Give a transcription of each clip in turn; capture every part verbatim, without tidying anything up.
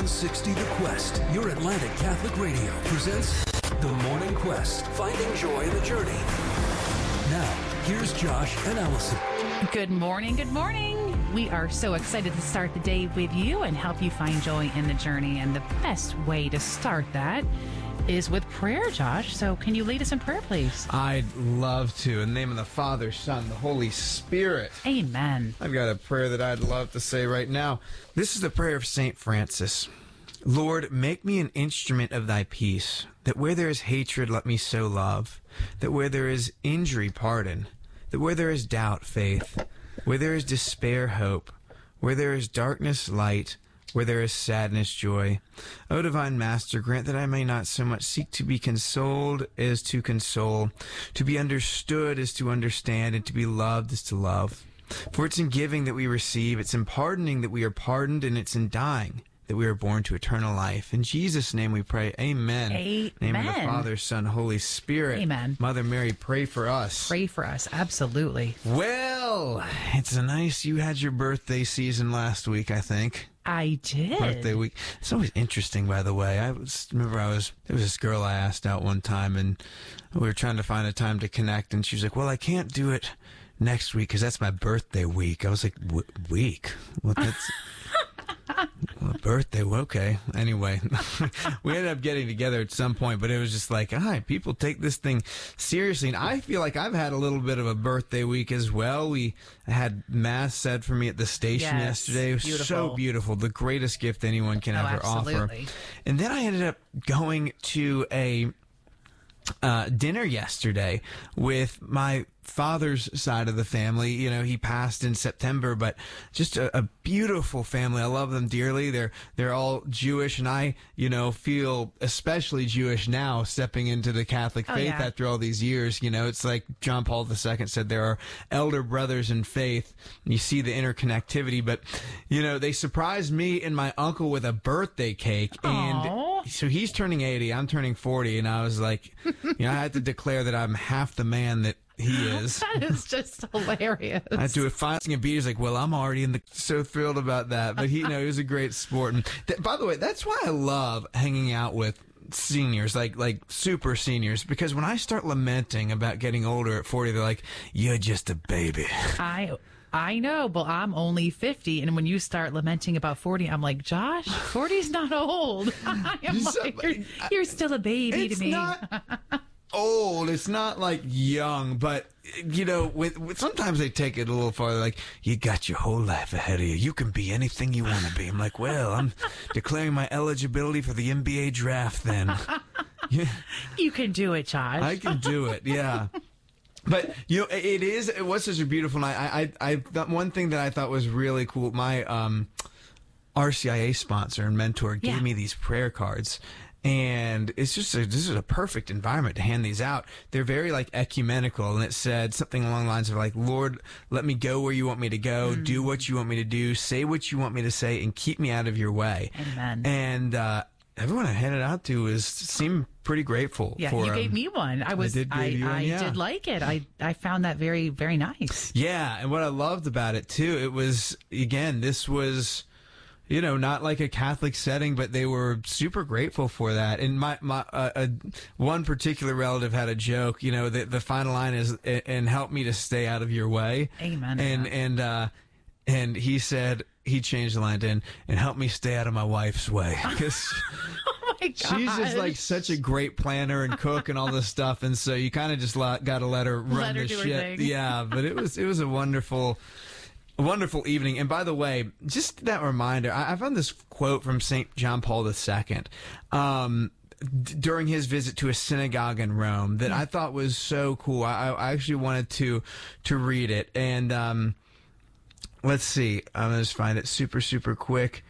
seven sixty The Quest, your Atlantic Catholic Radio, presents The Morning Quest, finding joy in the journey. Now, here's Josh and Allison. Good morning, good morning. We are so excited to start the day with you and help you find joy in the journey. And the best way to start that is with prayer, Josh. So can you lead us in prayer, please? I'd love to. In the name of the Father, Son, the Holy Spirit. Amen. I've got a prayer that I'd love to say right now. This is the prayer of Saint Francis. Lord, make me an instrument of thy peace, that where there is hatred, let me sow love, that where there is injury, pardon, that where there is doubt, faith, where there is despair, hope, where there is darkness, light, where there is sadness, joy. O divine Master, grant that I may not so much seek to be consoled as to console, to be understood as to understand, and to be loved as to love. For it's in giving that we receive, it's in pardoning that we are pardoned, and it's in dying that we are born to eternal life. In Jesus' name we pray, amen. Amen. In the name of the Father, Son, Holy Spirit. Amen. Mother Mary, pray for us. Pray for us, absolutely. Well, it's a nice, you had your birthday season last week, I think. I did. Birthday week. It's always interesting, by the way. I was, remember I was, there was this girl I asked out one time, and we were trying to find a time to connect, and she was like, well, I can't do it next week because that's my birthday week. I was like, w- week? What, that's... Well, birthday, well, okay. Anyway, we ended up getting together at some point, but it was just like, hi, people take this thing seriously. And I feel like I've had a little bit of a birthday week as well. We had Mass said for me at the station yes, yesterday. It was beautiful. so beautiful. The greatest gift anyone can oh, ever absolutely. offer. And then I ended up going to a uh, dinner yesterday with my father's side of the family. You know, he passed in September, but just a, a beautiful family. I love them dearly. They're they're all Jewish, and I, you know, feel especially Jewish now, stepping into the Catholic oh, faith yeah. after all these years. You know, it's like John Paul the Second said, there are elder brothers in faith. You see the interconnectivity, but, you know, they surprised me and my uncle with a birthday cake. Aww. And so he's turning eighty, I'm turning forty, and I was like, you know, I had to declare that I'm half the man that he is. That is just hilarious. I had to find a beat. He's like, well, I'm already in the, so thrilled about that. But he, you know, he was a great sport. And th- by the way, that's why I love hanging out with seniors, like, like super seniors, because when I start lamenting about getting older at forty, they're like, you're just a baby. I I know, but I'm only fifty, and when you start lamenting about forty, I'm like, Josh, forty's not old. I'm So- like, you're, you're still a baby It's to me. not old. It's not like young, but you know, with, with sometimes they take it a little farther. Like, you got your whole life ahead of you. You can be anything you want to be. I'm like, well, I'm declaring my eligibility for the N B A draft. Then yeah, You can do it, Josh. I can do it. Yeah. But, you know, it is, it was such a beautiful night. I, I, I thought one thing that I thought was really cool, my, um, R C I A sponsor and mentor gave Yeah. me these prayer cards. And it's just a, this is a perfect environment to hand these out. They're very like ecumenical, and it said something along the lines of like, Lord, let me go where you want me to go, Mm. do what you want me to do, say what you want me to say, and keep me out of your way. Amen. And uh, everyone I handed out to was seemed pretty grateful. Yeah, for you gave them. me one. I was, did give I, you one, I yeah. did like it. I, I found that very, very nice. Yeah, and what I loved about it too, it was again, this was, you know, not like a Catholic setting, but they were super grateful for that. And my, my, uh, uh, one particular relative had a joke, you know, the, the final line is, and help me to stay out of your way. Amen. And, and, uh, and he said, he changed the line to, and, and help me stay out of my wife's way. Because Oh my God. she's just like such a great planner and cook and all this stuff. And so you kind of just got to let her run Let her the do her shit. thing. Yeah. But it was, it was a wonderful, a wonderful evening. And by the way, just that reminder, I, I found this quote from Saint John Paul the Second um, d- during his visit to a synagogue in Rome that I thought was so cool. I, I actually wanted to to read it. And um, let's see. I'm going to just find it super, super quick.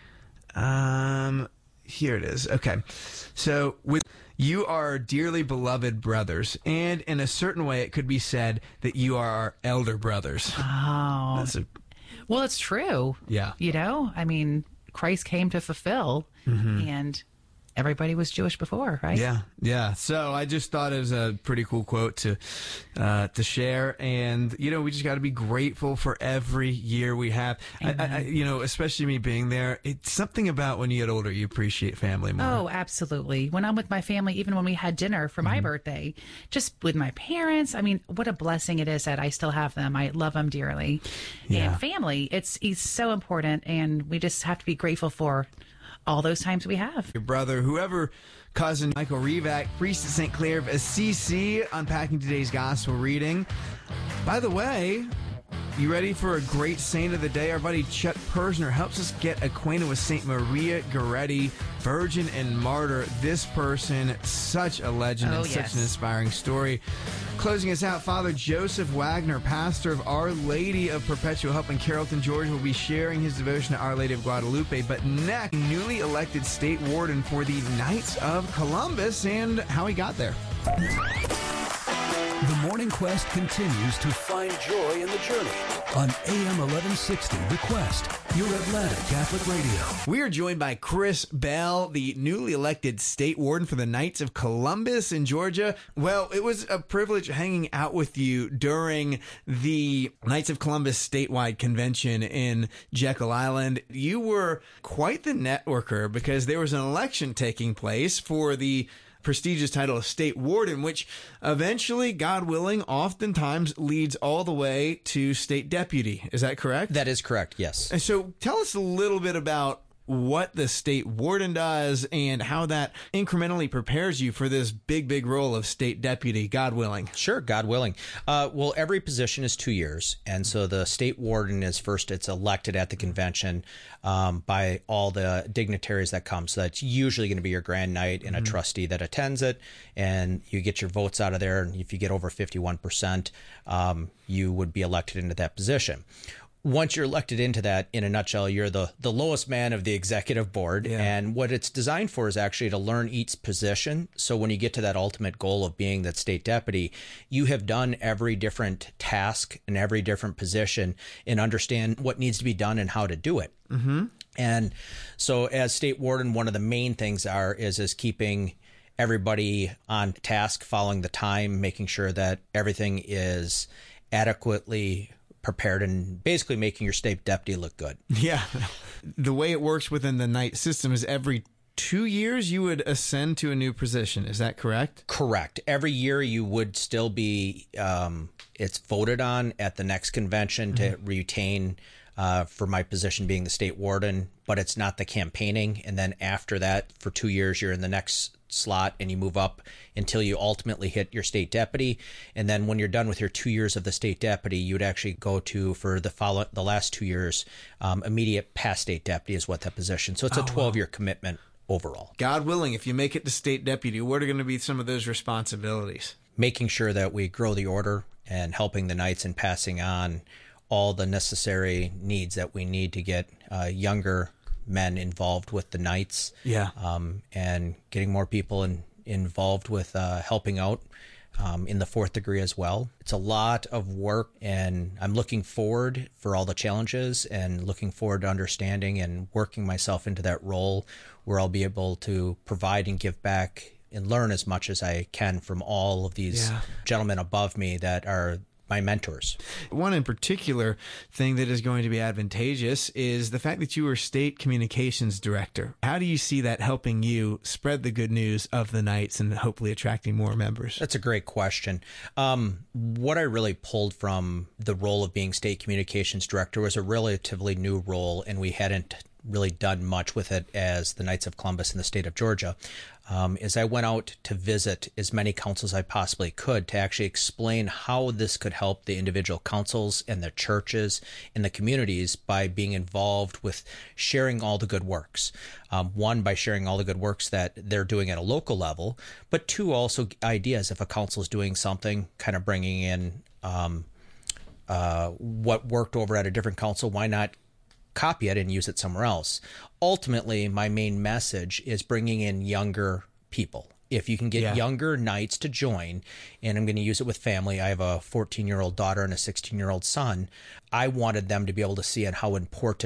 Um, here it is. Okay. So with you are dearly beloved brothers, and in a certain way it could be said that you are our elder brothers. Oh. That's a Well, it's true. Yeah. You know, I mean, Christ came to fulfill, Mm-hmm. and everybody was Jewish before, right? Yeah, yeah. So I just thought it was a pretty cool quote to uh, to share, and you know, we just got to be grateful for every year we have. I, I, you know, especially me being there. It's something about when you get older, you appreciate family more. Oh, absolutely. When I'm with my family, even when we had dinner for my mm-hmm. birthday, just with my parents. I mean, what a blessing it is that I still have them. I love them dearly, yeah. and family. It's it's so important, and we just have to be grateful for all those times we have. Your brother, whoever, cousin Michael Revac, priest at Saint Clare of Assisi, unpacking today's gospel reading. By the way, you ready for a great saint of the day? Our buddy Chet Persner helps us get acquainted with Saint Maria Goretti, virgin and martyr. This person, such a legend oh, and yes. such an inspiring story. Closing us out, Father Joseph Wagner, pastor of Our Lady of Perpetual Help in Carrollton, Georgia, will be sharing his devotion to Our Lady of Guadalupe. But next, newly elected state warden for the Knights of Columbus and how he got there. The Morning Quest continues to find joy in the journey on A M eleven sixty The Quest, your Atlanta Catholic Radio. We are joined by Chris Bell, the newly elected state warden for the Knights of Columbus in Georgia. Well, it was a privilege hanging out with you during the Knights of Columbus statewide convention in Jekyll Island. You were quite the networker because there was an election taking place for the prestigious title of state warden, which eventually, God willing, oftentimes leads all the way to state deputy. Is that correct? That is correct, yes. And so tell us a little bit about what the state warden does and how that incrementally prepares you for this big, big role of state deputy, God willing. Sure, God willing. Uh, well, every position is two years. And so the state warden is first, it's elected at the convention um, by all the dignitaries that come. So that's usually going to be your Grand Knight and a mm-hmm. trustee that attends it. And you get your votes out of there. And if you get over fifty-one percent, um, you would be elected into that position. Once you're elected into that, in a nutshell, you're the, the lowest man of the executive board. Yeah. And what it's designed for is actually to learn each position. So when you get to that ultimate goal of being that state deputy, you have done every different task and every different position and understand what needs to be done and how to do it. Mm-hmm. And so as state warden, one of the main things are is, is keeping everybody on task, following the time, making sure that everything is adequately prepared and basically making your state deputy look good. Yeah. The way it works within the Knight system is every two years you would ascend to a new position. Is that correct? Correct. Every year you would still be, um, it's voted on at the next convention mm-hmm. to retain uh, for my position being the state warden, but it's not the campaigning. And then after that, for two years, you're in the next slot and you move up until you ultimately hit your state deputy. And then when you're done with your two years of the state deputy, you'd actually go to, for the follow the last two years, um, immediate past state deputy is what that position. So it's oh, a twelve-year wow. commitment overall. God willing, if you make it to state deputy, what are going to be some of those responsibilities? Making sure that we grow the order and helping the Knights and passing on all the necessary needs that we need to get uh, younger men involved with the Knights, yeah, um, and getting more people in, involved with uh, helping out um, in the fourth degree as well. It's a lot of work, and I'm looking forward for all the challenges and looking forward to understanding and working myself into that role where I'll be able to provide and give back and learn as much as I can from all of these yeah. gentlemen above me that are my mentors. One in particular thing that is going to be advantageous is the fact that you were state communications director. How do you see that helping you spread the good news of the Knights and hopefully attracting more members? That's a great question. Um, what I really pulled from the role of being state communications director was a relatively new role, and we hadn't really done much with it as the Knights of Columbus in the state of Georgia. Um, is I went out to visit as many councils as I possibly could to actually explain how this could help the individual councils and the churches and the communities by being involved with sharing all the good works. Um, one, by sharing all the good works that they're doing at a local level, but two, also ideas if a council is doing something, kind of bringing in um, uh, what worked over at a different council, why not copy it and use it somewhere else. Ultimately, my main message is bringing in younger people. If you can get yeah. younger Knights to join, and I'm going to use it with family. I have a fourteen-year-old daughter and a sixteen-year-old son. I wanted them to be able to see how important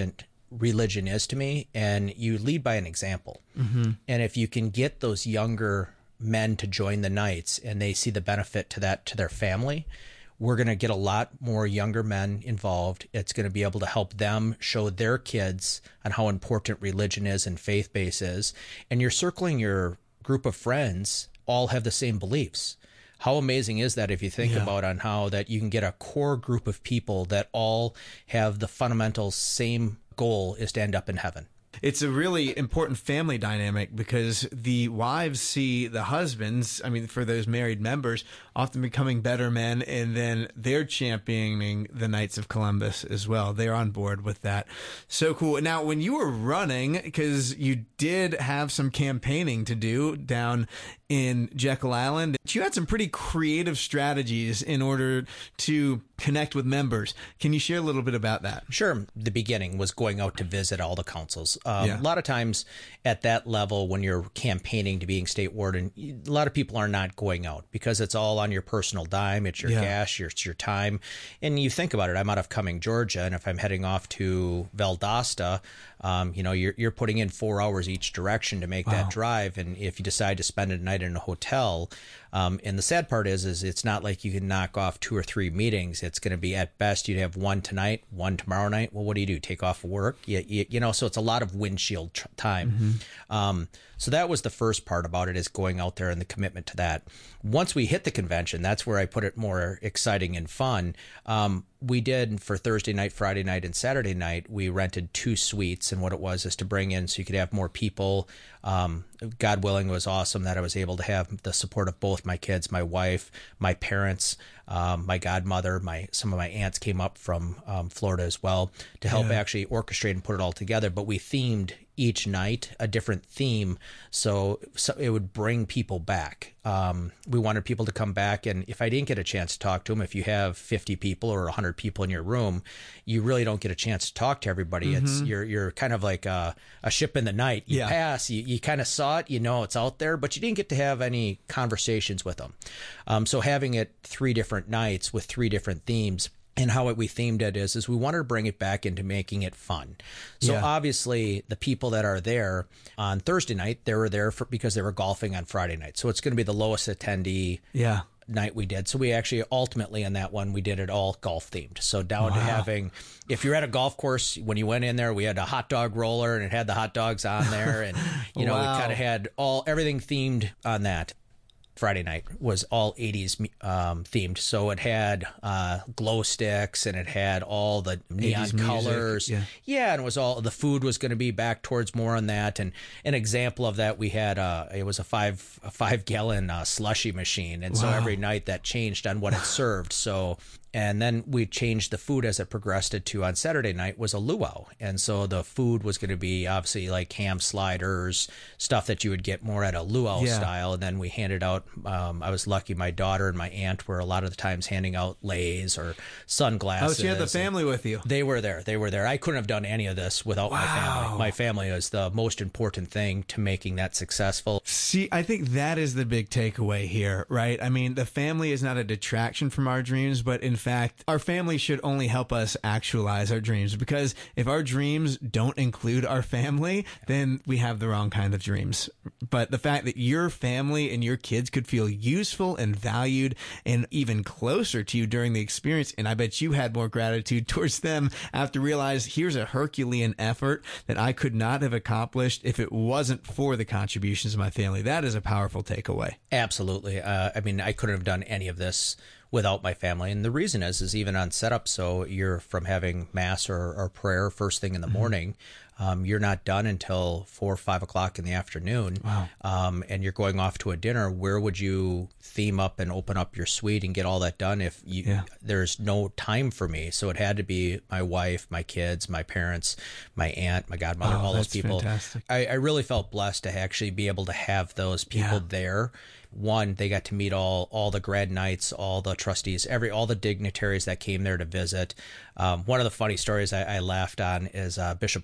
religion is to me, and you lead by an example. Mm-hmm. And if you can get those younger men to join the Knights and they see the benefit to that to their family, we're going to get a lot more younger men involved. It's going to be able to help them show their kids on how important religion is and faith base is. And you're circling your group of friends all have the same beliefs. How amazing is that if you think Yeah. about on how that you can get a core group of people that all have the fundamental same goal is to end up in heaven. It's a really important family dynamic because the wives see the husbands, I mean, for those married members, often becoming better men, and then they're championing the Knights of Columbus as well. They're on board with that. So cool. Now, when you were running, because you did have some campaigning to do down in Jekyll Island, you had some pretty creative strategies in order to connect with members. Can you share a little bit about that? Sure. The beginning was going out to visit all the councils. Um, Yeah. A lot of times at that level, when you're campaigning to being state warden, a lot of people are not going out because it's all on your personal dime. It's your Yeah. cash, your, it's your time. And you think about it, I'm out of Cumming, Georgia, and if I'm heading off to Valdosta, um, you know, you're, you're putting in four hours each direction to make that drive. And if you decide to spend a night in a hotel, um, and the sad part is, is it's not like you can knock off two or three meetings. It's going to be at best you'd have one tonight, one tomorrow night. Well, what do you do? Take off work? You, you, you know, so it's a lot of windshield tr- time. Mm-hmm. Um, so that was the first part about it, is going out there and the commitment to that. Once we hit the convention, that's where I put it more exciting and fun. Um, we did for Thursday night, Friday night, and Saturday night, we rented two suites. And what it was is to bring in so you could have more people. Um, God willing, it was awesome that I was able to have the support of both my kids, my wife, my parents, um, my godmother, my some of my aunts came up from um, Florida as well to help Yeah. actually orchestrate and put it all together. But we themed each night a different theme, so, so it would bring people back. Um, we wanted people to come back, and if I didn't get a chance to talk to them, if you have fifty people or one hundred people in your room, you really don't get a chance to talk to everybody. Mm-hmm. It's you're you're kind of like a, a ship in the night. You Yeah. pass, you, you kind of saw it, you know it's out there, but you didn't get to have any conversations with them. Um, so having it three different nights with three different themes. And how it, we themed it is, is we wanted to bring it back into making it fun. So Yeah. obviously the people that are there on Thursday night, they were there for, because they were golfing on Friday night. So it's going to be the lowest attendee Yeah. night we did. So we actually ultimately on that one, we did it all golf themed. So down to having, if you're at a golf course, when you went in there, we had a hot dog roller and it had the hot dogs on there. And, you know, Wow. we kind of had all, everything themed on that. Friday night was all eighties um, themed. So it had uh, glow sticks and it had all the neon eighties music, colors. yeah. Yeah, and it was all, the food was going to be back towards more on that. And an example of that, we had, uh, it was a five, a five gallon uh, slushy machine. And so Wow. every night that changed on what it served. So, and then we changed the food as it progressed it to on Saturday night was a luau. And so the food was going to be obviously like ham sliders, stuff that you would get more at a luau Yeah. style. And then we handed out, um, I was lucky, my daughter and my aunt were a lot of the times handing out lays or sunglasses. Oh, so you had the family with you. They were there. They were there. I couldn't have done any of this without my Wow. family. My family is the most important thing to making that successful. See, I think that is the big takeaway here, right? I mean, the family is not a detraction from our dreams, but in fact, our family should only help us actualize our dreams, because if our dreams don't include our family, then we have the wrong kind of dreams. But the fact that your family and your kids could feel useful and valued and even closer to you during the experience, and I bet you had more gratitude towards them after realize here's a Herculean effort that I could not have accomplished if it wasn't for the contributions of my family. That is a powerful takeaway. Absolutely. Uh, I mean, I couldn't have done any of this without my family. And the reason is, is even on setup, so you're from having mass or, or prayer first thing in the mm-hmm. morning, um, you're not done until four or five o'clock in the afternoon. Wow. Um, and you're going off to a dinner. Where would you theme up and open up your suite and get all that done if you, Yeah. there's no time for me? So it had to be my wife, my kids, my parents, my aunt, my godmother, Oh, all those that's people. fantastic. I, I really felt blessed to actually be able to have those people Yeah. there. One, they got to meet all all the grad knights, all the trustees, every all the dignitaries that came there to visit. Um, one of the funny stories I, I laughed on is uh, Bishop Bolin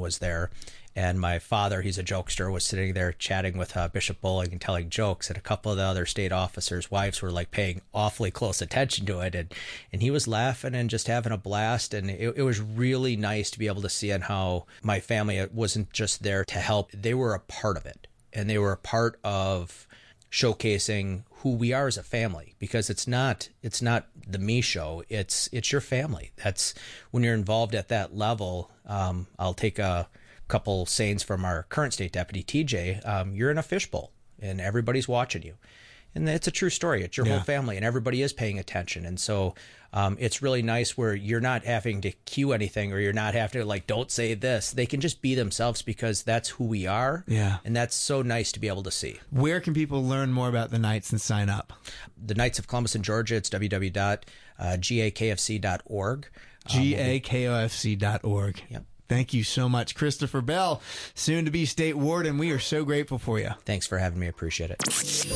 was there. And my father, he's a jokester, was sitting there chatting with uh, Bishop Bowling and telling jokes. And a couple of the other state officers' wives were like paying awfully close attention to it. And, and he was laughing and just having a blast. And it, it was really nice to be able to see on how my family wasn't just there to help. They were a part of it. And they were a part of showcasing who we are as a family, because it's not it's not the me show. It's it's your family. That's when you're involved at that level. Um, I'll take a couple sayings from our current state deputy, T J. Um, you're in a fishbowl and everybody's watching you. And it's a true story. It's your yeah. whole family and everybody is paying attention. And so um, it's really nice where you're not having to cue anything, or you're not having to like, don't say this. They can just be themselves because that's who we are. Yeah. And that's so nice to be able to see. Where can people learn more about the Knights and sign up? The Knights of Columbus in Georgia, it's w w w dot g a k f c dot org. G A K O F C dot org. Yep. Thank you so much, Christopher Bell, soon to be state warden. We are so grateful for you. Thanks for having me. Appreciate it.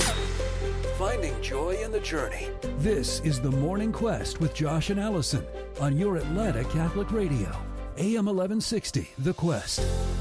Finding joy in the journey. This is The Morning Quest with Josh and Allison on your Atlanta Catholic Radio, A M eleven sixty, The Quest.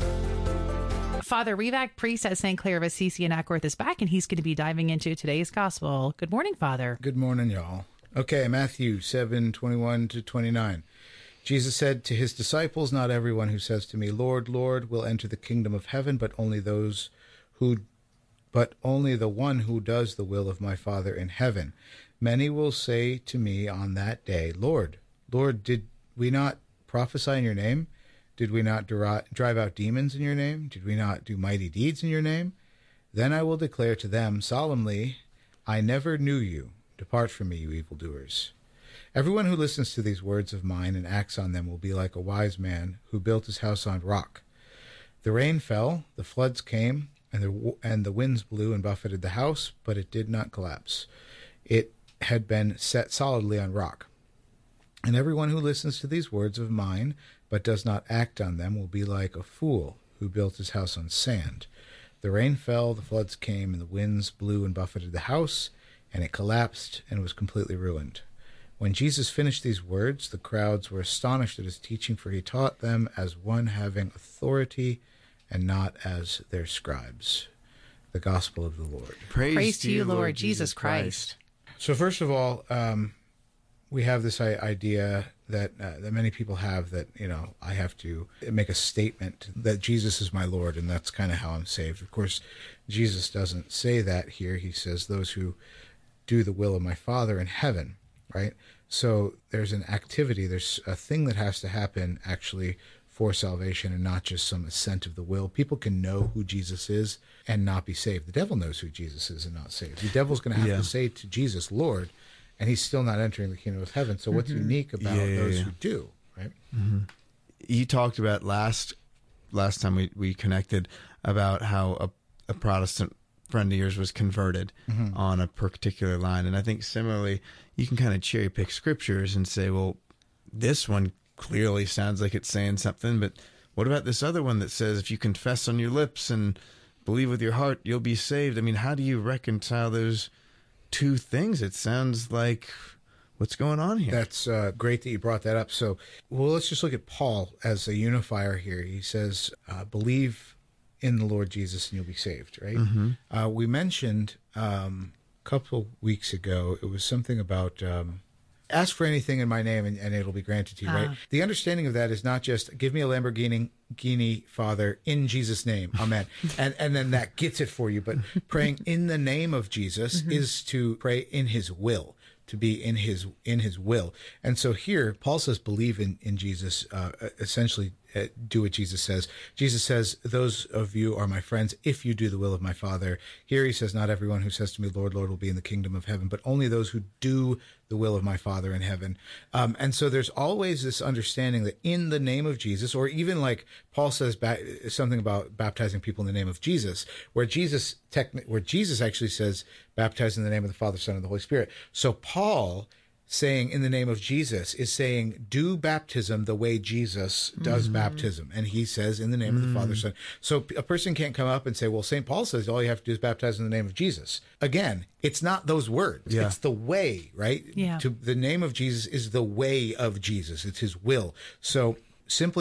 Father Revac, priest at Saint Clare of Assisi in Ackworth, is back, and he's going to be diving into today's gospel. Good morning, Father. Good morning, y'all. Okay, Matthew seven, twenty-one to twenty-nine. Jesus said to his disciples, "Not everyone who says to me, 'Lord, Lord,' will enter the kingdom of heaven, but only those who but only the one who does the will of my Father in heaven. Many will say to me on that day, 'Lord, Lord, did we not prophesy in your name? Did we not drive out demons in your name? Did we not do mighty deeds in your name?' Then I will declare to them solemnly, 'I never knew you. Depart from me, you evildoers.' Everyone who listens to these words of mine and acts on them will be like a wise man who built his house on rock. The rain fell, the floods came, and the, and the winds blew and buffeted the house, but it did not collapse. It had been set solidly on rock. And everyone who listens to these words of mine but does not act on them will be like a fool who built his house on sand. The rain fell, the floods came, and the winds blew and buffeted the house, and it collapsed and was completely ruined. When Jesus finished these words, the crowds were astonished at his teaching, for he taught them as one having authority and not as their scribes." The Gospel of the Lord. Praise, Praise to you, Lord Jesus Christ. So first of all, um, we have this idea that uh, that many people have that, you know, I have to make a statement that Jesus is my Lord, and that's kind of how I'm saved. Of course, Jesus doesn't say that here. He says those who do the will of my Father in heaven, right? So there's an activity, there's a thing that has to happen actually for salvation, and not just some assent of the will. People can know who Jesus is and not be saved. The devil knows who Jesus is and not saved. The devil's going to have yeah. to say to Jesus, "Lord," and he's still not entering the kingdom of heaven. So what's mm-hmm. unique about yeah, yeah, those yeah. who do, right? Mm-hmm. You talked about last last time we, we connected about how a, a Protestant friend of yours was converted mm-hmm. on a particular line. And I think similarly, you can kind of cherry pick scriptures and say, well, this one clearly sounds like it's saying something, but what about this other one that says if you confess on your lips and believe with your heart, you'll be saved? I mean, how do you reconcile those two things? It sounds like, what's going on here? That's uh, great that you brought that up. So, well, let's just look at Paul as a unifier here. He says, uh, believe in the Lord Jesus and you'll be saved, right? Mm-hmm. Uh, we mentioned um, a couple weeks ago, it was something about um, ask for anything in my name and, and it'll be granted to you, uh. right? The understanding of that is not just give me a Lamborghini, Lamborghini, Father, in Jesus' name, amen. and and then that gets it for you. But praying in the name of Jesus mm-hmm. is to pray in his will, to be in his in his will. And so here, Paul says, believe in, in Jesus, uh, essentially uh, do what Jesus says. Jesus says, those of you are my friends if you do the will of my Father. Here he says, not everyone who says to me, Lord, Lord, will be in the kingdom of heaven, but only those who do the will of my Father in heaven. Um, and so there's always this understanding that in the name of Jesus, or even like Paul says ba- something about baptizing people in the name of Jesus, where Jesus techni- where Jesus actually says, baptize in the name of the Father, Son, and the Holy Spirit. So Paul saying in the name of Jesus is saying, do baptism the way Jesus does mm-hmm. baptism. And he says in the name mm-hmm. of the Father, Son. So a person can't come up and say, well, Saint Paul says all you have to do is baptize in the name of Jesus. Again, it's not those words. Yeah. It's the way, right? Yeah. To the name of Jesus is the way of Jesus. It's his will. So simply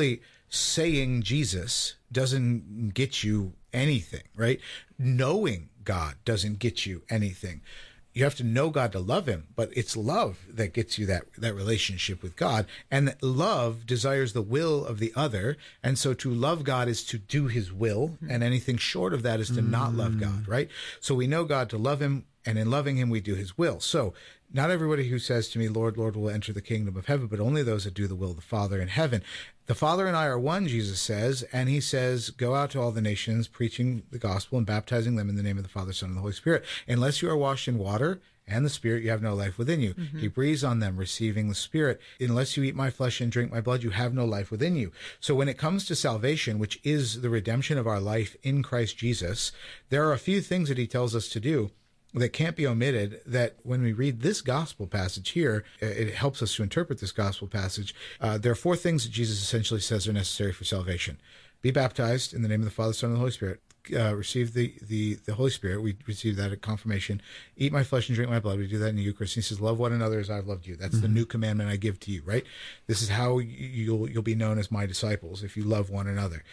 saying Jesus doesn't get you anything, right? Knowing God doesn't get you anything. You have to know God to love him, but it's love that gets you that, that relationship with God. And that love desires the will of the other. And so to love God is to do his will. And anything short of that is to mm. not love God, right? So we know God to love him, and in loving him, we do his will. So not everybody who says to me, Lord, Lord, will enter the kingdom of heaven, but only those that do the will of the Father in heaven. The Father and I are one, Jesus says, and he says, go out to all the nations, preaching the gospel and baptizing them in the name of the Father, Son, and the Holy Spirit. Unless you are washed in water and the Spirit, you have no life within you. Mm-hmm. He breathes on them, receiving the Spirit. Unless you eat my flesh and drink my blood, you have no life within you. So when it comes to salvation, which is the redemption of our life in Christ Jesus, there are a few things that he tells us to do that can't be omitted, that when we read this gospel passage here, it helps us to interpret this gospel passage. Uh, there are four things that Jesus essentially says are necessary for salvation. Be baptized in the name of the Father, Son, and the Holy Spirit. Uh, receive the, the, the Holy Spirit. We receive that at confirmation. Eat my flesh and drink my blood. We do that in the Eucharist. He says, love one another as I've loved you. That's mm-hmm. the new commandment I give to you, right? This is how you'll, you'll be known as my disciples, if you love one another.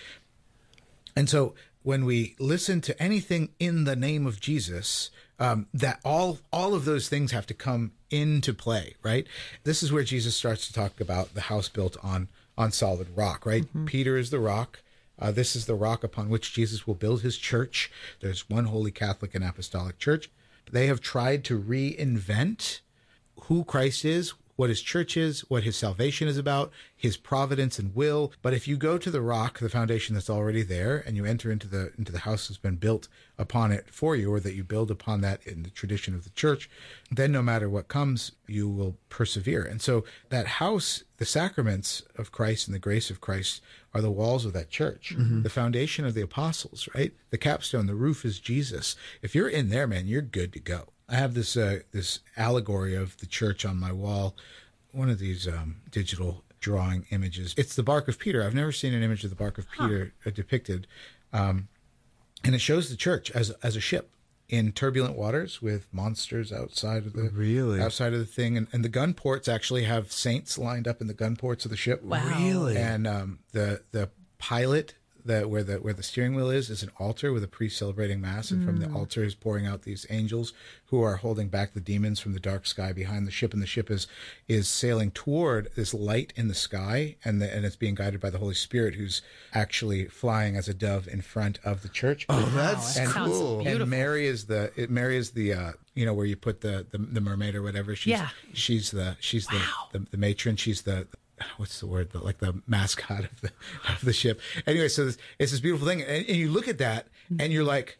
And so when we listen to anything in the name of Jesus, um, that all all of those things have to come into play, right? This is where Jesus starts to talk about the house built on on solid rock, right? Mm-hmm. Peter is the rock. Uh, this is the rock upon which Jesus will build his church. There's one holy Catholic and apostolic church. They have tried to reinvent who Christ is, what his church is, what his salvation is about, his providence and will. But if you go to the rock, the foundation that's already there, and you enter into the into the house that's been built upon it for you, or that you build upon that in the tradition of the church, then no matter what comes, you will persevere. And so that house, the sacraments of Christ and the grace of Christ are the walls of that church, mm-hmm. the foundation of the apostles, right? The capstone, the roof is Jesus. If you're in there, man, you're good to go. I have this uh, this allegory of the church on my wall, one of these um, digital drawing images. It's the bark of Peter. I've never seen an image of the bark of Peter huh. depicted. Um, and it shows the church as as a ship in turbulent waters with monsters outside of the really outside of the thing. And, and the gun ports actually have saints lined up in the gun ports of the ship. Wow. Really? And um, the the pilot, the where the where the steering wheel is, is an altar with a priest celebrating mass, and mm. from the altar is pouring out these angels who are holding back the demons from the dark sky behind the ship, and the ship is is sailing toward this light in the sky, and the, and it's being guided by the Holy Spirit, who's actually flying as a dove in front of the church. Oh, that's and, cool! And Mary is the it, Mary is the uh, you know, where you put the, the the mermaid or whatever. She's, yeah, she's the she's wow. the, the the matron. She's the what's the word? The, like the mascot of the of the ship. Anyway, so this, it's this beautiful thing, and, and you look at that, and you're like,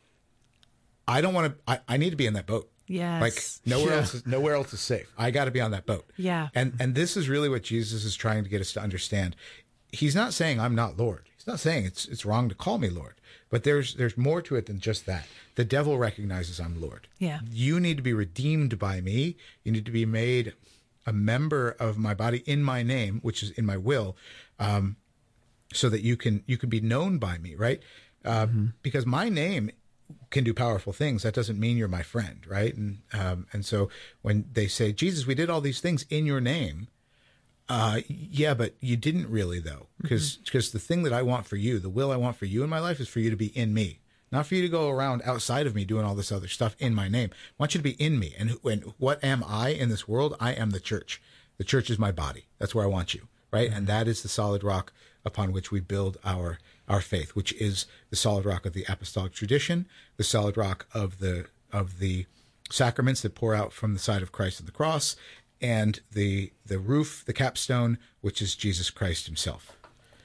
I don't want to. I, I need to be in that boat. Yes. Like nowhere Yeah. else. Is, nowhere else is safe. I got to be on that boat. Yeah. And and this is really what Jesus is trying to get us to understand. He's not saying I'm not Lord. He's not saying it's it's wrong to call me Lord. But there's there's more to it than just that. The devil recognizes I'm Lord. Yeah. You need to be redeemed by me. You need to be made a member of my body in my name, which is in my will, um, so that you can you can be known by me, right? Uh, mm-hmm. Because my name can do powerful things. That doesn't mean you're my friend, right? And um, and so when they say, Jesus, we did all these things in your name, uh, yeah, but you didn't really, though, because because mm-hmm. the thing that I want for you, the will I want for you in my life, is for you to be in me. Not for you to go around outside of me doing all this other stuff in my name. I want you to be in me. And when what am I in this world? I am the church. The church is my body. That's where I want you, right? Mm-hmm. And that is the solid rock upon which we build our our faith, which is the solid rock of the apostolic tradition, the solid rock of the of the sacraments that pour out from the side of Christ at the cross, and the the roof, the capstone, which is Jesus Christ himself.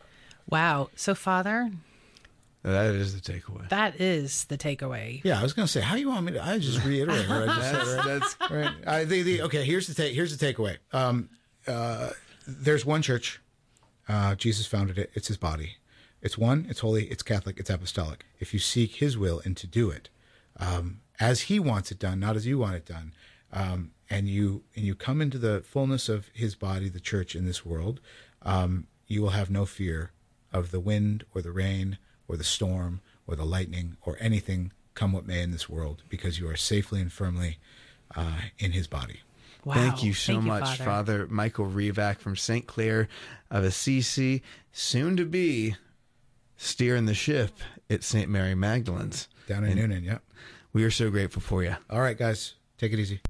Wow. So, Father, that is the takeaway. that is the takeaway. Yeah, I was going to say, how do you want me to? I just reiterate what I just said. Right? That's Right. I, the, the, okay, here's the take. Here's the takeaway. Um, uh, there's one church. Uh, Jesus founded it. It's his body. It's one. It's holy. It's Catholic. It's apostolic. If you seek his will and to do it um, as he wants it done, not as you want it done, um, and you and you come into the fullness of his body, the church in this world, um, you will have no fear of the wind or the rain or the storm or the lightning or anything come what may in this world, because you are safely and firmly uh, in his body. Wow. Thank you so Thank you, much, Father. Father Michael Revac from Saint Clair of Assisi, soon to be steering the ship at Saint Mary Magdalene's. Down in Noonan, yeah. We are so grateful for you. All right, guys, take it easy.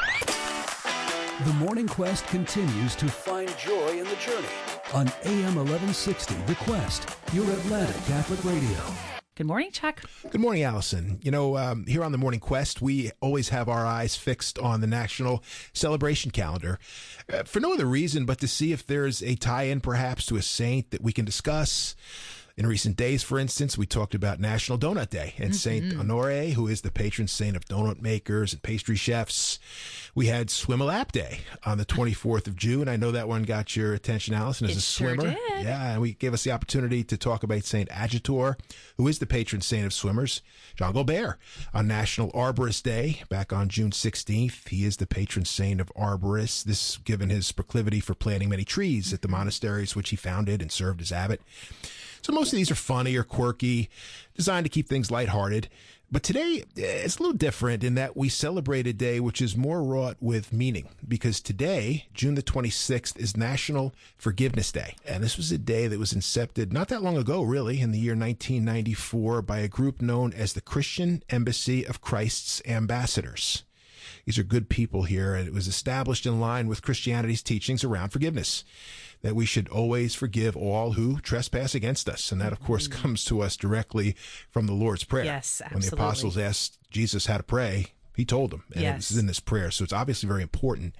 The Morning Quest continues to find joy in the journey on A M eleven sixty, The Quest, your Atlanta Catholic Radio. Good morning, Chuck. Good morning, Allison. You know, um, here on the Morning Quest, we always have our eyes fixed on the National Celebration Calendar uh, for no other reason but to see if there's a tie-in perhaps to a saint that we can discuss. In recent days, for instance, we talked about National Donut Day and mm-hmm. Saint Honore, who is the patron saint of donut makers and pastry chefs. We had Swim-a-Lap Day on the twenty-fourth of June. I know that one got your attention, Allison, as it a swimmer. Sure did. Yeah, and we gave us the opportunity to talk about Saint Agitor, who is the patron saint of swimmers. John Gilbert on National Arborist Day back on June sixteenth. He is the patron saint of arborists, this given his proclivity for planting many trees at the monasteries which he founded and served as abbot. So most of these are funny or quirky, designed to keep things lighthearted. But today, it's a little different in that we celebrate a day which is more wrought with meaning, because today, June the twenty-sixth, is National Forgiveness Day. And this was a day that was incepted not that long ago, really, in the year nineteen ninety-four by a group known as the Christian Embassy of Christ's Ambassadors. These are good people here, and it was established in line with Christianity's teachings around forgiveness, that we should always forgive all who trespass against us. And that, of course, mm-hmm. comes to us directly from the Lord's Prayer. Yes, absolutely. When the apostles asked Jesus how to pray, he told them, and yes. it's in this prayer. So it's obviously very important.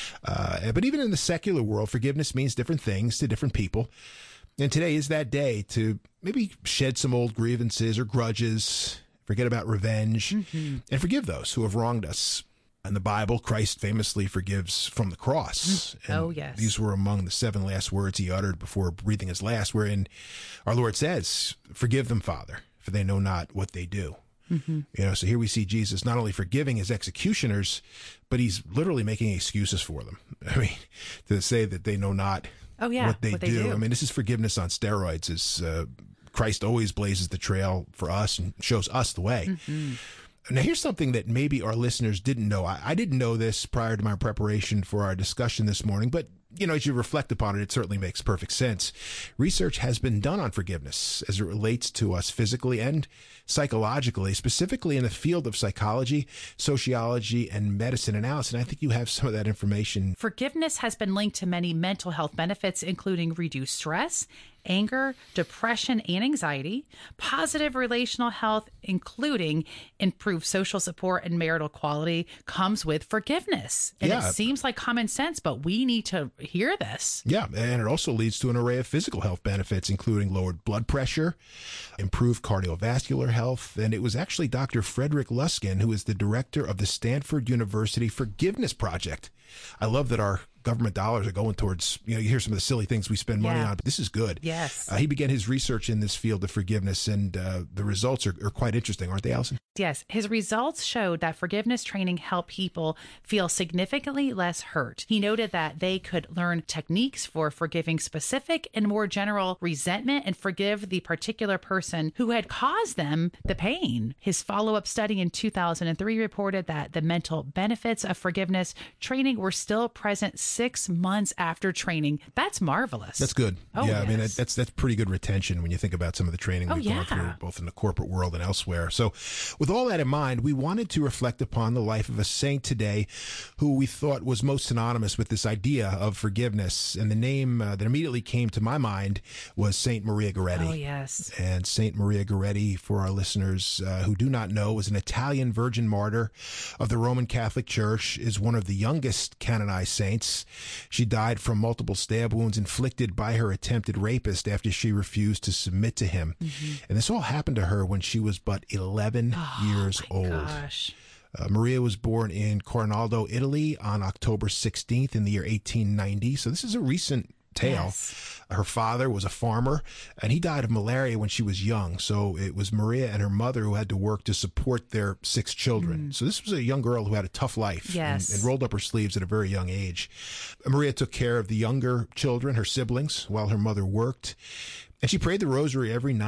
Uh, but even in the secular world, forgiveness means different things to different people. And today is that day to maybe shed some old grievances or grudges, forget about revenge, mm-hmm. and forgive those who have wronged us. In the Bible, Christ famously forgives from the cross. Mm. Oh, yes. These were among the seven last words he uttered before breathing his last, wherein our Lord says, "Forgive them, Father, for they know not what they do." Mm-hmm. You know, so here we see Jesus not only forgiving his executioners, but he's literally making excuses for them. I mean, to say that they know not oh, yeah, what, they, what do. they do. I mean, this is forgiveness on steroids. Is uh, Christ always blazes the trail for us and shows us the way. Mm-hmm. Now, here's something that maybe our listeners didn't know. I, I didn't know this prior to my preparation for our discussion this morning, but, you know, as you reflect upon it, it certainly makes perfect sense. Research has been done on forgiveness as it relates to us physically and psychologically, specifically in the field of psychology, sociology, and medicine. And Allison, I think you have some of that information. Forgiveness has been linked to many mental health benefits, including reduced stress, anger, depression, and anxiety, positive relational health, including improved social support and marital quality, comes with forgiveness. And yeah. it seems like common sense, but we need to hear this. Yeah, and it also leads to an array of physical health benefits, including lowered blood pressure, improved cardiovascular health. And it was actually Doctor Frederick Luskin, who is the director of the Stanford University Forgiveness Project. I love that our government dollars are going towards, you know, you hear some of the silly things we spend money yeah. on, but this is good. Yes. Uh, he began his research in this field of forgiveness, and uh, the results are, are quite interesting, aren't they, Allison? Yes. His results showed that forgiveness training helped people feel significantly less hurt. He noted that they could learn techniques for forgiving specific and more general resentment and forgive the particular person who had caused them the pain. His follow-up study in two thousand three reported that the mental benefits of forgiveness training were still present six months after training. That's marvelous. That's good. Oh, yeah, yes. I mean, that, that's that's pretty good retention when you think about some of the training Oh, we've yeah. gone through, both in the corporate world and elsewhere. So with all that in mind, we wanted to reflect upon the life of a saint today who we thought was most synonymous with this idea of forgiveness. And the name uh, that immediately came to my mind was Saint Maria Goretti. Oh, yes. And Saint Maria Goretti, for our listeners uh, who do not know, was an Italian virgin martyr of the Roman Catholic Church, is one of the youngest canonized saints. She died from multiple stab wounds inflicted by her attempted rapist after she refused to submit to him. Mm-hmm. And this all happened to her when she was but eleven oh, years my old. Gosh. Uh, Maria was born in Corinaldo, Italy on October sixteenth in the year eighteen ninety. So this is a recent tale. Yes. Her father was a farmer, and he died of malaria when she was young. So it was Maria and her mother who had to work to support their six children. Mm. So this was a young girl who had a tough life yes. and, and rolled up her sleeves at a very young age. Maria took care of the younger children, her siblings, while her mother worked. And she prayed the rosary every night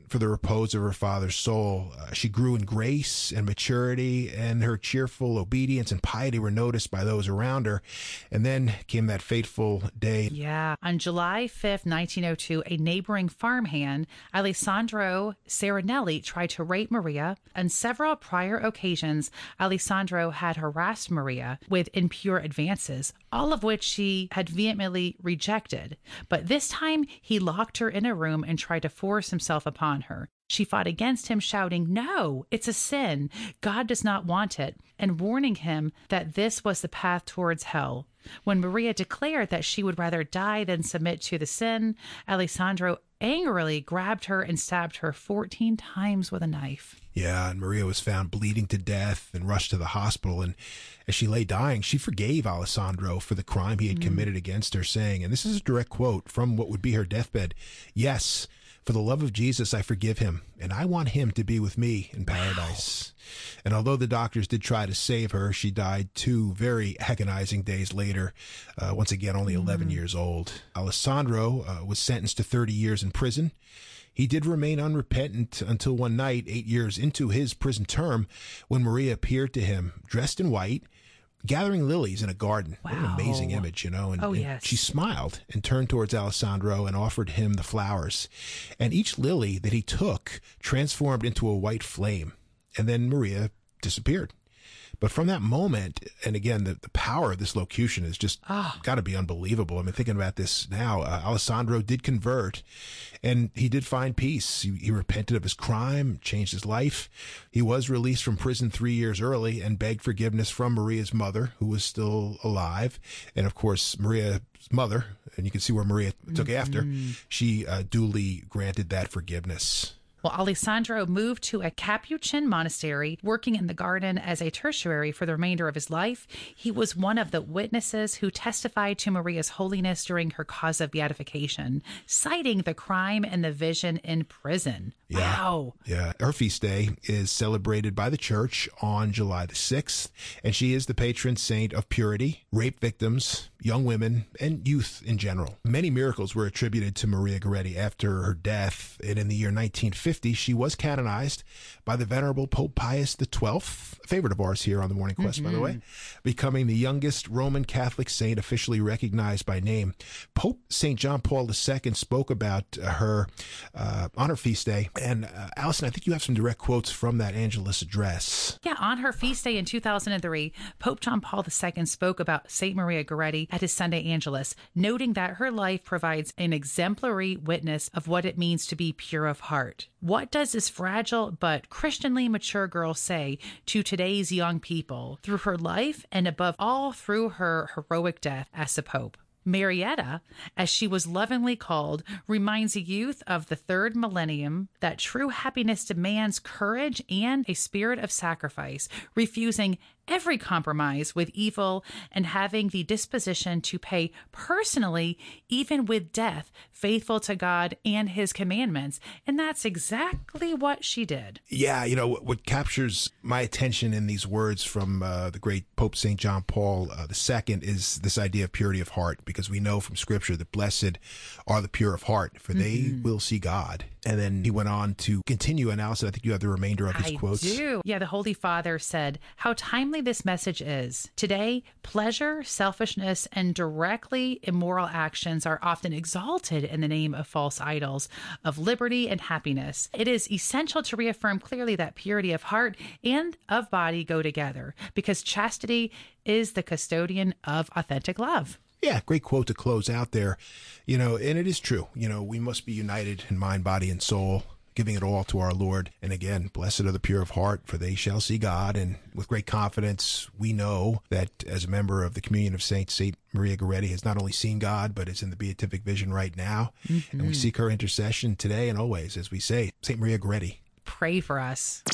for the repose of her father's soul. Uh, she grew in grace and maturity, and her cheerful obedience and piety were noticed by those around her. And then came that fateful day. Yeah. On July fifth, nineteen oh two, a neighboring farmhand, Alessandro Serenelli, tried to rape Maria. On several prior occasions, Alessandro had harassed Maria with impure advances, all of which she had vehemently rejected. But this time, he locked her in a room and tried to force himself upon her. She fought against him, shouting, "No, it's a sin. God does not want it," and warning him that this was the path towards hell. When Maria declared that she would rather die than submit to the sin, Alessandro angrily grabbed her and stabbed her fourteen times with a knife. Yeah, and Maria was found bleeding to death and rushed to the hospital. And as she lay dying, she forgave Alessandro for the crime he had mm. committed against her, saying, and this is a direct quote from what would be her deathbed, "Yes, for the love of Jesus, I forgive him, and I want him to be with me in paradise." Wow. And although the doctors did try to save her, she died two very agonizing days later, uh, once again only eleven mm. years old. Alessandro uh, was sentenced to thirty years in prison. He did remain unrepentant until one night, eight years into his prison term, when Maria appeared to him, dressed in white, gathering lilies in a garden. Wow. What an amazing image, you know. And, oh, and yes. she smiled and turned towards Alessandro and offered him the flowers. And each lily that he took transformed into a white flame. And then Maria disappeared. But from that moment, and again, the, the power of this locution is just oh. got to be unbelievable. I mean, thinking about this now, uh, Alessandro did convert, and he did find peace. He, he repented of his crime, changed his life. He was released from prison three years early and begged forgiveness from Maria's mother, who was still alive. And of course, Maria's mother, and you can see where Maria took mm-hmm. after, she uh, duly granted that forgiveness. Well, Alessandro moved to a Capuchin monastery, working in the garden as a tertiary for the remainder of his life. He was one of the witnesses who testified to Maria's holiness during her cause of beatification, citing the crime and the vision in prison. Yeah. Wow. Yeah. Her feast day is celebrated by the church on July the sixth, and she is the patron saint of purity, rape victims, young women, and youth in general. Many miracles were attributed to Maria Goretti after her death, and in the year nineteen fifty, she was canonized by the Venerable Pope Pius the twelfth, a favorite of ours here on the Morning Quest, mm-hmm. by the way, becoming the youngest Roman Catholic saint officially recognized by name. Pope Saint John Paul the Second spoke about her uh, on her feast day. And uh, Allison, I think you have some direct quotes from that Angelus address. Yeah, on her feast day in two thousand three, Pope John Paul the Second spoke about Saint Maria Goretti at his Sunday Angelus, noting that her life provides an exemplary witness of what it means to be pure of heart. What does this fragile but Christianly mature girl say to today's young people through her life and above all through her heroic death as the Pope? Marietta, as she was lovingly called, reminds the youth of the third millennium that true happiness demands courage and a spirit of sacrifice, refusing every compromise with evil and having the disposition to pay personally, even with death, faithful to God and his commandments. And that's exactly what she did. Yeah, you know, what, what captures my attention in these words from uh, the great Pope Saint John Paul uh, the Second is this idea of purity of heart, because we know from Scripture that blessed are the pure of heart, for they mm-hmm. will see God. And then he went on to continue, and Allison, I think you have the remainder of his I quotes. I do. Yeah, the Holy Father said, "How timely this message is. Today, pleasure, selfishness, and directly immoral actions are often exalted in the name of false idols of liberty and happiness. It is essential to reaffirm clearly that purity of heart and of body go together, because chastity is the custodian of authentic love." Yeah, great quote to close out there. You know, and it is true. You know, we must be united in mind, body, and soul, giving it all to our Lord. And again, blessed are the pure of heart, for they shall see God. And with great confidence, we know that as a member of the Communion of Saints, Saint Maria Goretti has not only seen God, but is in the beatific vision right now. Mm-hmm. And we seek her intercession today and always, as we say, Saint Maria Goretti, pray for us.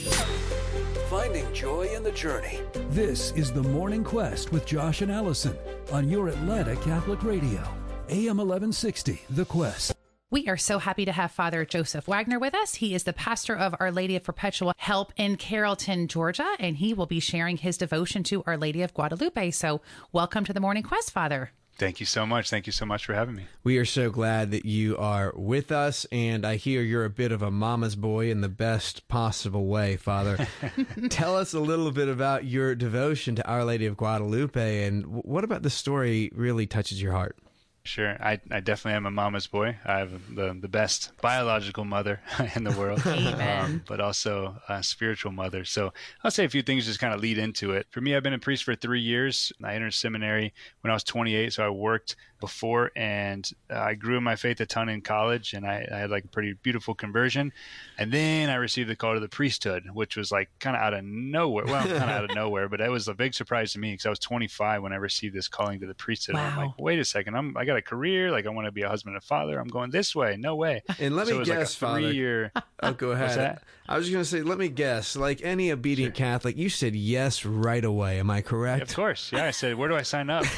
Finding joy in the journey. This is The Morning Quest with Josh and Allison on your Atlanta Catholic Radio, A M eleven sixty, The Quest. We are so happy to have Father Joseph Wagner with us. He is the pastor of Our Lady of Perpetual Help in Carrollton, Georgia, and he will be sharing his devotion to Our Lady of Guadalupe. So welcome to The Morning Quest, Father. Thank you so much. Thank you so much for having me. We are so glad that you are with us, and I hear you're a bit of a mama's boy in the best possible way, Father. Tell us a little bit about your devotion to Our Lady of Guadalupe, and what about the story really touches your heart? Sure. I, I definitely am a mama's boy. I have the the best biological mother in the world, um, but also a spiritual mother. So I'll say a few things just kind of lead into it. For me, I've been a priest for three years. I entered seminary when I was twenty-eight, so I worked before, and uh, I grew in my faith a ton in college, and I, I had like a pretty beautiful conversion. And then I received the call to the priesthood, which was like kind of out of nowhere. Well, kind of out of nowhere, but it was a big surprise to me because I was twenty-five when I received this calling to the priesthood. Wow. And I'm like, wait a second, I'm I got a career, like I want to be a husband and father. I'm going this way, no way. And let so me it was guess, like a Father. three-year. Oh, go ahead. that? I was going to say, let me guess. Like any obedient Sure. Catholic, you said yes right away. Am I correct? Of course, yeah. I said, where do I sign up?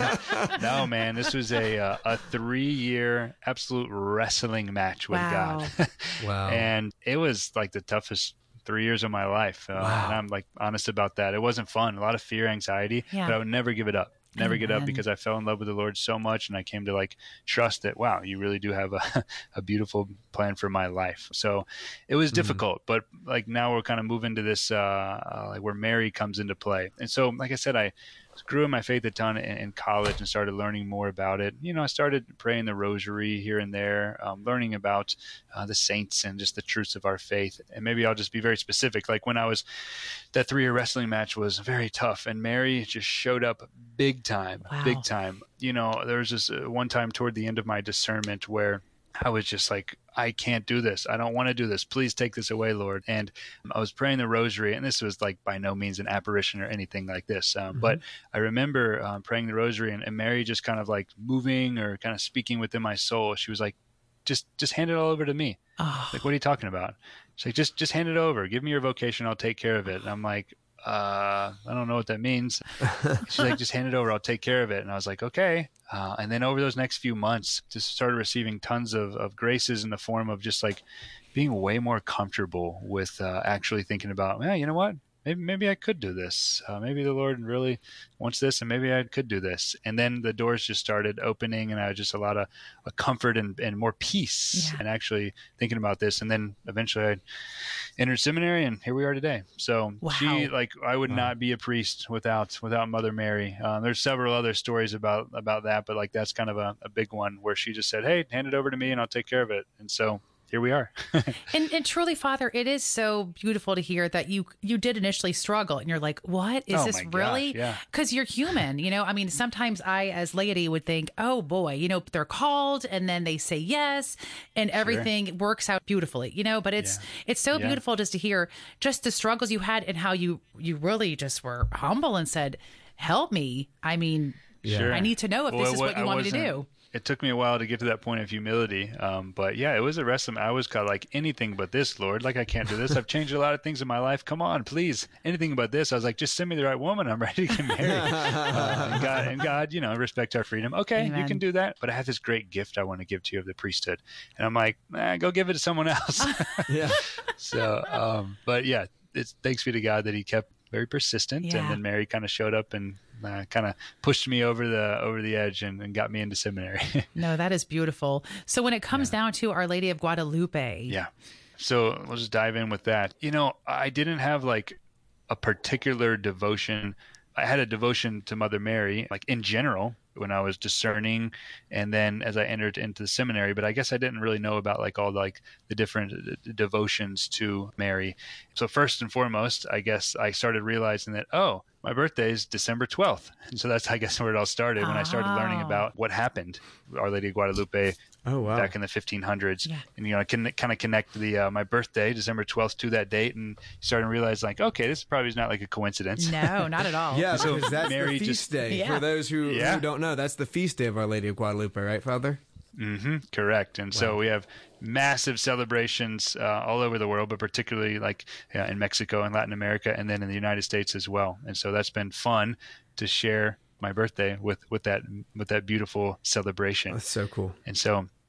No, man, this was a uh, a three-year absolute wrestling match with Wow. God. Wow. And it was like the toughest three years of my life. Uh, Wow. And I'm like honest about that. It wasn't fun. A lot of fear, anxiety, Yeah. but I would never give it up. Never get up Amen. because I fell in love with the Lord so much, and I came to like trust that, wow, you really do have a, a beautiful plan for my life. So it was difficult, but like now we're kind of moving to this, uh, uh, like where Mary comes into play. And so, like I said, I grew in my faith a ton in, in college and started learning more about it. You know, I started praying the rosary here and there, um, learning about uh, the saints and just the truths of our faith. And maybe I'll just be very specific. Like when I was, that three-year wrestling match was very tough, and Mary just showed up big time, Wow. big time. You know, there was just uh, one time toward the end of my discernment where I was just like, I can't do this. I don't want to do this. Please take this away, Lord. And I was praying the rosary, and this was like by no means an apparition or anything like this. Um, mm-hmm. But I remember um, praying the rosary, and, and Mary just kind of like moving or kind of speaking within my soul. She was like, just, just hand it all over to me. Oh. Like, what are you talking about? She's like, just, just hand it over. Give me your vocation. I'll take care of it. And I'm like, uh, I don't know what that means. She's like, just hand it over. I'll take care of it. And I was like, okay. Uh, and then over those next few months, just started receiving tons of, of graces in the form of just like being way more comfortable with uh, actually thinking about, well, you know what? Maybe, maybe I could do this. Uh, maybe the Lord really wants this, and maybe I could do this. And then the doors just started opening, and I had just a lot of a comfort and, and more peace Yeah. and actually thinking about this. And then eventually I entered seminary, and here we are today. So Wow. she, like, I would wow. not be a priest without without Mother Mary. Um, there's several other stories about about that, but like that's kind of a, a big one where she just said, "Hey, hand it over to me, and I'll take care of it." And so here we are. and, and truly, Father, it is so beautiful to hear that you you did initially struggle, and you're like, "What is Oh this my gosh, really?" yeah. Because you're human, you know. I mean, sometimes I, as laity, would think, "Oh boy, you know, they're called, and then they say yes, and everything works out beautifully," you know. But it's Yeah. it's so Yeah. beautiful just to hear just the struggles you had and how you you really just were humble and said, "Help me." I mean, Sure. I need to know if Well, this is wa- what you I want me to wasn't- do. It took me a while to get to that point of humility. Um, but yeah, it was a wrestling. I was kind of like, anything but this, Lord. Like, I can't do this. I've changed a lot of things in my life. Come on, please. Anything but this. I was like, just send me the right woman. I'm ready to get married. uh, and God, and God, you know, respect our freedom. Okay, Amen. you can do that. But I have this great gift I want to give to you of the priesthood. And I'm like, eh, go give it to someone else. Yeah. So, um, but yeah, it's thanks be to God that he kept very persistent. Yeah. And then Mary kind of showed up and uh, kind of pushed me over the over the edge and, and got me into seminary. No, that is beautiful. So when it comes down to Our Lady of Guadalupe, Yeah. So we'll just dive in with that. You know, I didn't have like a particular devotion. I had a devotion to Mother Mary, like in general, when I was discerning, and then as I entered into the seminary. But I guess I didn't really know about like all like the different uh, devotions to Mary. So first and foremost, I guess I started realizing that, oh, my birthday is December twelfth. And so that's, I guess, where it all started when I started learning Oh. about what happened, Our Lady of Guadalupe, Oh, wow. back in the fifteen hundreds. Yeah. And, you know, I can kind of connect the uh, my birthday, December twelfth, to that date, and starting to realize, like, okay, this probably is not like a coincidence. no, not at all. Yeah, So because that's Mary the feast just- day. Yeah. For those who, Yeah. who don't know, that's the feast day of Our Lady of Guadalupe, right, Father? hmm Correct. And so we have massive celebrations uh, all over the world, but particularly like uh, in Mexico and Latin America, and then in the United States as well. And so that's been fun to share my birthday with, with that with that beautiful celebration. That's so cool. And so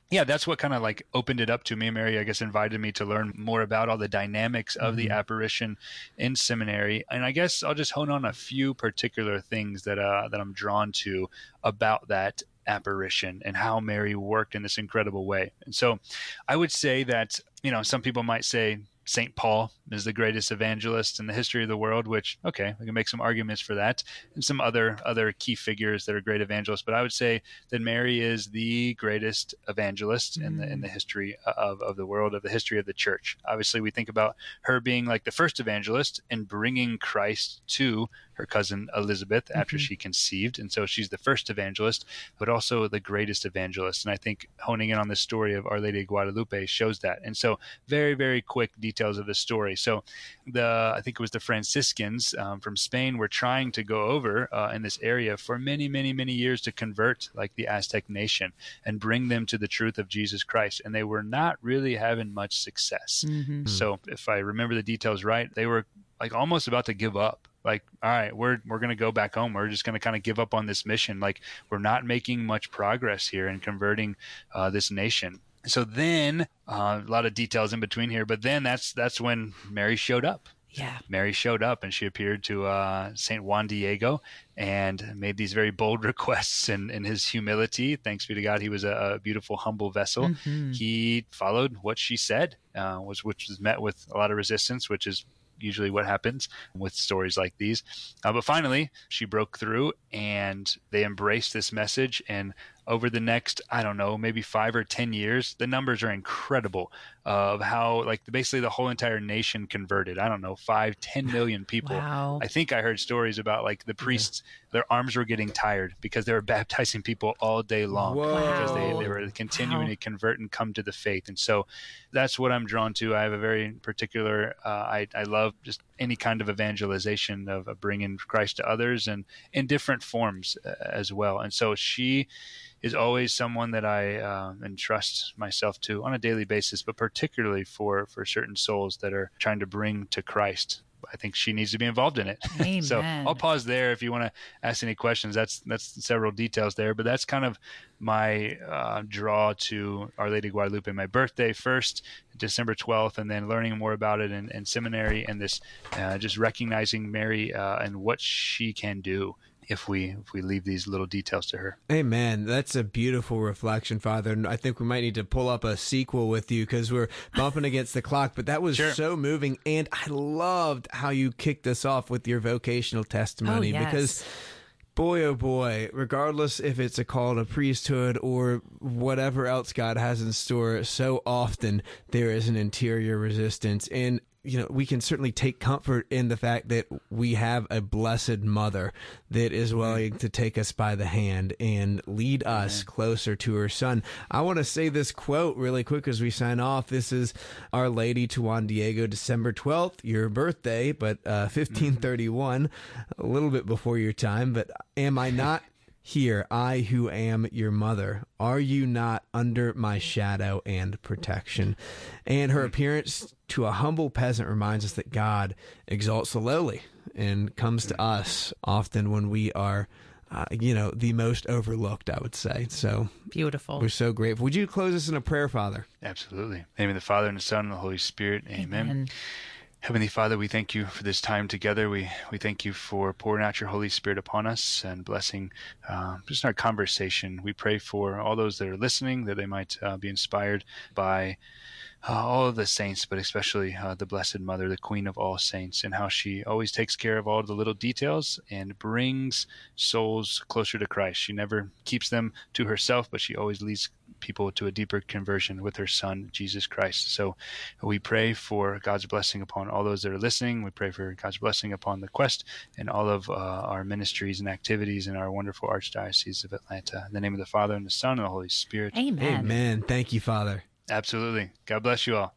yeah, that's what kind of like opened it up to me. Mary, I guess, invited me to learn more about all the dynamics of mm-hmm. the apparition in seminary. And I guess I'll just hone on a few particular things that uh, that I'm drawn to about that apparition and how Mary worked in this incredible way. And so I would say that, you know, some people might say Saint Paul is the greatest evangelist in the history of the world, which, okay, we can make some arguments for that, and some other other key figures that are great evangelists. But I would say that Mary is the greatest evangelist mm. in the in the history of, of the world, of the history of the church. Obviously, we think about her being like the first evangelist and bringing Christ to her cousin Elizabeth after mm-hmm. she conceived. And so she's the first evangelist, but also the greatest evangelist. And I think honing in on the story of Our Lady of Guadalupe shows that. And so very, very quick details of the story. So the, I think it was the Franciscans um, from Spain were trying to go over uh, in this area for many, many, many years to convert like the Aztec nation and bring them to the truth of Jesus Christ. And they were not really having much success. Mm-hmm. So if I remember the details right, they were like almost about to give up. Like, all right, we're we're going to go back home. We're just going to kind of give up on this mission. Like, we're not making much progress here in converting uh, this nation. So then uh, a lot of details in between here, but then that's that's when Mary showed up. Yeah. Mary showed up and she appeared to uh, Saint Juan Diego and made these very bold requests in, in his humility. Thanks be to God, he was a, a beautiful, humble vessel. Mm-hmm. He followed what she said, uh, was which was met with a lot of resistance, which is usually what happens with stories like these. Uh, but finally, she broke through and they embraced this message. And over the next, I don't know, maybe five or ten years, the numbers are incredible of how, like, basically the whole entire nation converted. I don't know, five, ten million people. Wow. I think I heard stories about, like, the priests, their arms were getting tired because they were baptizing people all day long. Whoa. Because they, they were continuing Wow. to convert and come to the faith. And so that's what I'm drawn to. I have a very particular, uh, I, I love just any kind of evangelization of, of bringing Christ to others and in different forms uh, as well. And so she is always someone that I uh, entrust myself to on a daily basis, but particularly for, for certain souls that are trying to bring to Christ. I think she needs to be involved in it. Amen. So I'll pause there if you want to ask any questions. That's that's several details there, but that's kind of my uh, draw to Our Lady of Guadalupe. My birthday first, December twelfth, and then learning more about it in, in seminary, and this uh, just recognizing Mary uh, and what she can do if we if we leave these little details to her. Amen. That's a beautiful reflection, Father. And I think we might need to pull up a sequel with you because we're bumping against the clock. But that was Sure. so moving. And I loved how you kicked us off with your vocational testimony Oh, yes. because boy, oh boy, regardless if it's a call to priesthood or whatever else God has in store, so often there is an interior resistance. And you know, we can certainly take comfort in the fact that we have a blessed mother that is willing to take us by the hand and lead us closer to her son. I want to say this quote really quick as we sign off. This is Our Lady to Juan Diego, December twelfth, your birthday, but uh, fifteen thirty-one, a little bit before your time. But am I not here, I who am your mother? Are you not under my shadow and protection? And her appearance to a humble peasant reminds us that God exalts the lowly and comes to us often when we are, uh, you know, the most overlooked, I would say. So Beautiful. we're so grateful. Would you close us in a prayer, Father? Absolutely. In the name of the Father, and the Son, and the Holy Spirit. Amen. Amen. Heavenly Father, we thank you for this time together. We we thank you for pouring out your Holy Spirit upon us and blessing uh, just our conversation. We pray for all those that are listening, that they might uh, be inspired by uh, all of the saints, but especially uh, the Blessed Mother, the Queen of all saints, and how she always takes care of all the little details and brings souls closer to Christ. She never keeps them to herself, but she always leads people to a deeper conversion with her Son, Jesus Christ. So we pray for God's blessing upon all those that are listening. We pray for God's blessing upon the Quest and all of uh, our ministries and activities in our wonderful Archdiocese of Atlanta. In the name of the Father, and the Son, and the Holy Spirit. Amen. Amen. Thank you, Father. Absolutely. God bless you all.